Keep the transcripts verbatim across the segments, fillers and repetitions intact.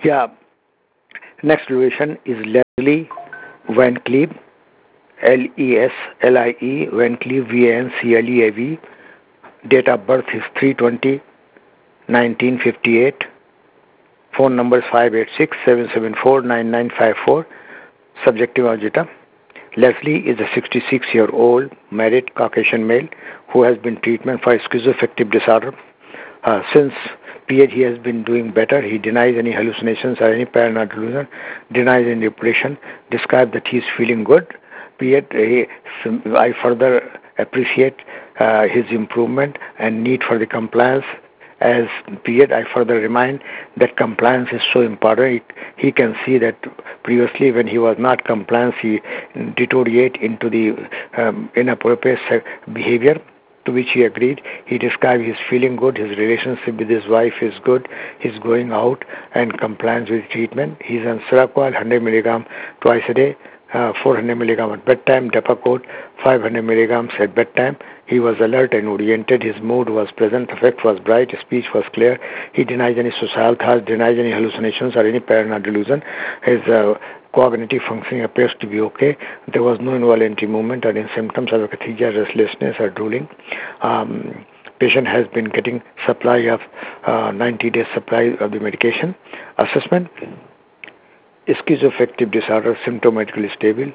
Yeah. Next solution is Leslie Van Cleave, L E S L I E, Van Cleave, V A N C L E A V. Date of birth is three twenty nineteen fifty-eight. Phone number is five eight six, seven seven four, nine nine five four. Subjective agita. Leslie is a sixty-six-year-old married Caucasian male who has been treatment for schizoaffective disorder. Uh, since period he has been doing better. He denies any hallucinations or any paranoid delusion, denies any depression, describes that he is feeling good. Period. He, I further appreciate uh, his improvement and need for the compliance. As period, I further remind that compliance is so important. He, he can see that previously when he was not compliant, he deteriorate into the um, inappropriate behavior, to which he agreed. He described his feeling good, his relationship with his wife is good, he's going out and compliance with treatment. He's on Seroquel one hundred milligram twice a day, uh, four hundred milligram at bedtime, Depakote five hundred milligrams at bedtime. He was alert and oriented. His mood was pleasant. Affect was bright. His speech was clear. He denies any suicidal thoughts, denies any hallucinations or any paranoid delusion. His uh, cognitive functioning appears to be okay. There was no involuntary movement or any symptoms of akathisia, restlessness or drooling. Um, patient has been getting supply of uh, ninety days supply of the medication. Assessment: schizoaffective disorder, symptomatically stable.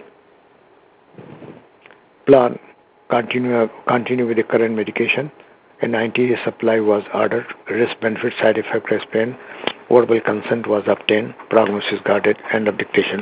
Plan: continue continue with the current medication. A ninety day supply was ordered. Risk, benefit, side effect explained. Verbal consent was obtained. Prognosis guarded. End of dictation.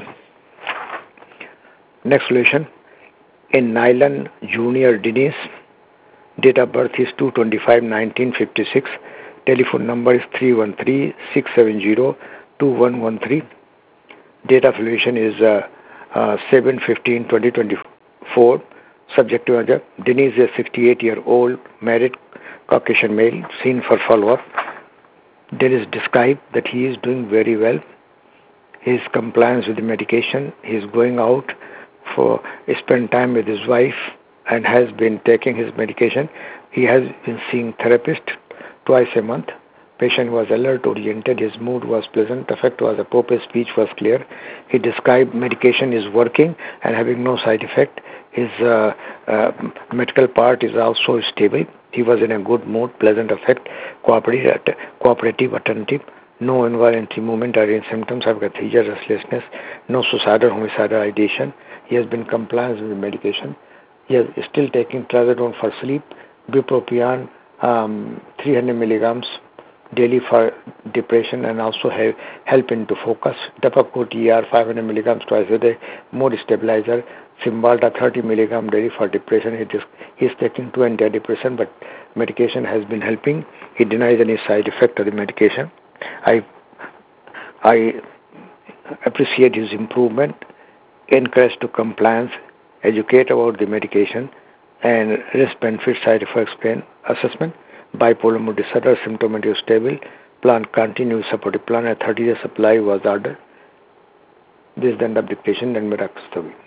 Next solution: in Nylan Junior Denise. Date of birth is two twenty-five nineteen fifty-six. Telephone number is three one three, six seven zero, two one one three. Date of relation is uh, uh, seven fifteen twenty twenty-four. Subject to other. Denise is a sixty-eight-year-old married Caucasian male seen for follow-up. Denise described that he is doing very well. His compliance with the medication. He is going out for spend time with his wife and has been taking his medication. He has been seeing therapist twice a month. Patient was alert, oriented. His mood was pleasant. Effect was appropriate. Speech was clear. He described medication is working and having no side effect. His uh, uh, medical part is also stable. He was in a good mood, pleasant effect, cooperative, cooperative, attentive. No involuntary movement or any symptoms of akathisia, restlessness. No suicidal, homicidal ideation. He has been compliant with the medication. He is still taking trazodone for sleep, bupropion um, three hundred milligrams daily for depression and also have help into focus. Depakote E R five hundred milligrams twice a day, mood stabilizer. Cymbalta thirty milligrams daily for depression. He is, he is taking two antidepressants, but medication has been helping. He denies any side effect of the medication. I, I appreciate his improvement, encourage to compliance, educate about the medication, and risk, benefit, side effects, explain. Assessment: bipolar mood disorder, symptomatic stable. Plan: continue supportive plan. A thirty day supply was ordered. This is the end of dictation and Miracustomy.